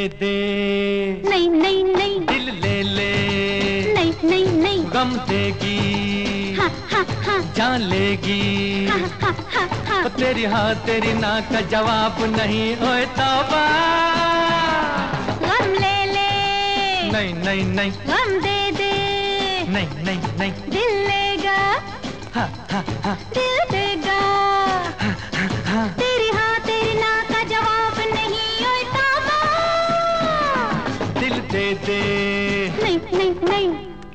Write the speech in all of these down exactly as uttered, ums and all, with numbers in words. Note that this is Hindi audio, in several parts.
दे, नहीं नहीं नहीं, दिल ले ले, नहीं नहीं नहीं, गम देगी, हा हा हा, जान लेगी, हा हा हा हा, तेरी हाँ तेरी ना का जवाब नहीं, ओए तौबा। गम ले ले, नहीं नहीं नहीं, गम दे दे, नहीं नहीं नहीं, दिल लेगा, हा हा हा, दिल देगा, हा हा हा, तेरी हाँ तेरी ना का जवाब नहीं, ओए तौबा। दिल दे दे, नहीं नहीं नहीं,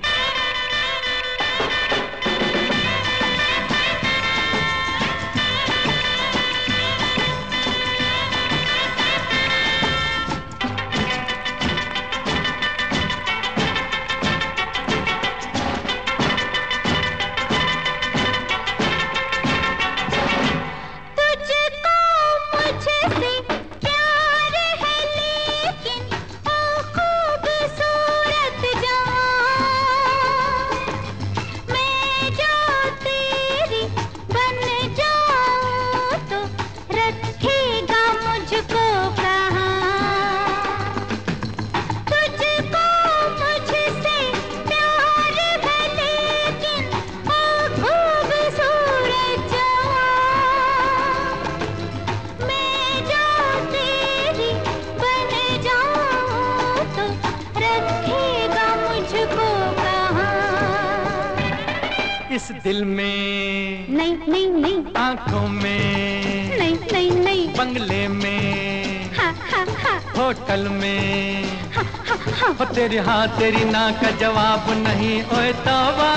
इस दिल में, नहीं नहीं नहीं, आंखों में, नहीं नहीं नहीं, बंगले में, हा हा हा, होटल में, हा हा हा, हो तेरी हाँ तेरी ना का जवाब नहीं, ओए तौबा।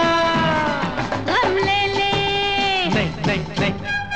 गम ले ले, नहीं नहीं नहीं,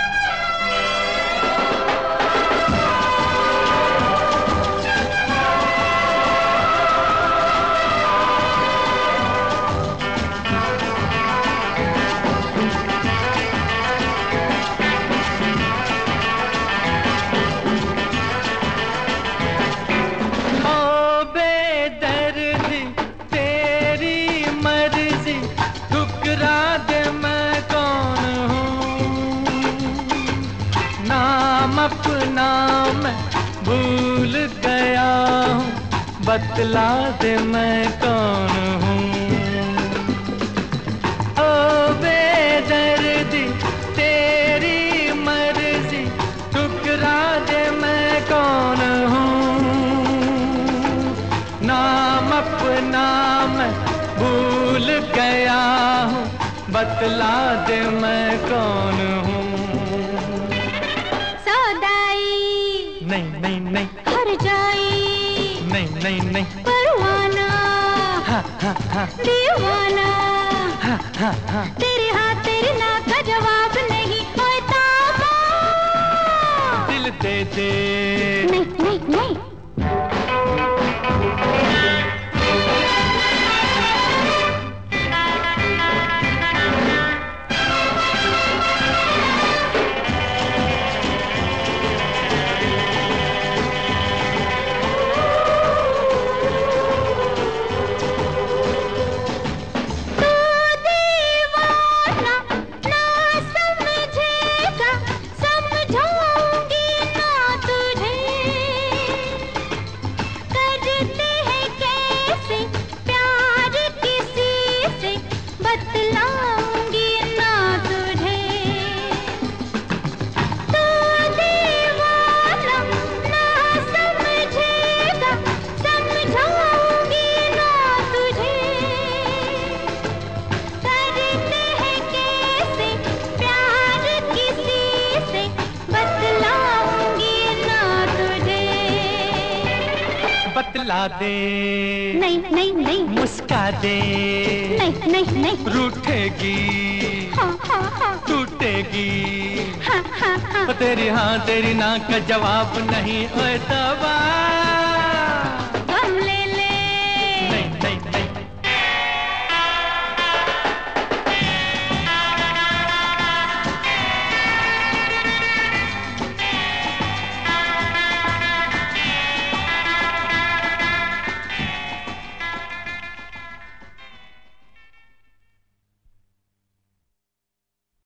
अपना मैं भूल गया हूँ, बतला दे मैं कौन हूँ। ओ बेदर्दी तेरी मर्जी, ठुकरा दे मैं कौन हूँ। नाम अपना मैं भूल गया हूँ, बतला दे मैं कौन हूँ। नहीं नहीं नहीं, हर जाई, नहीं नहीं नहीं, परवाना, हा हा हा, दीवाना, हा हा हा, तेरे हाँ तेरी ना का जवाब नहीं, ओए तौबा। दिल दे दे, नहीं नहीं नहीं, बतला दे, नहीं नहीं नहीं, मुस्का दे, नहीं नहीं नहीं, रूठेगी, हाँ हाँ हाँ, टूटेगी, हाँ हाँ हाँ, तेरी हाँ तेरी ना का जवाब नहीं, ओए तौबा।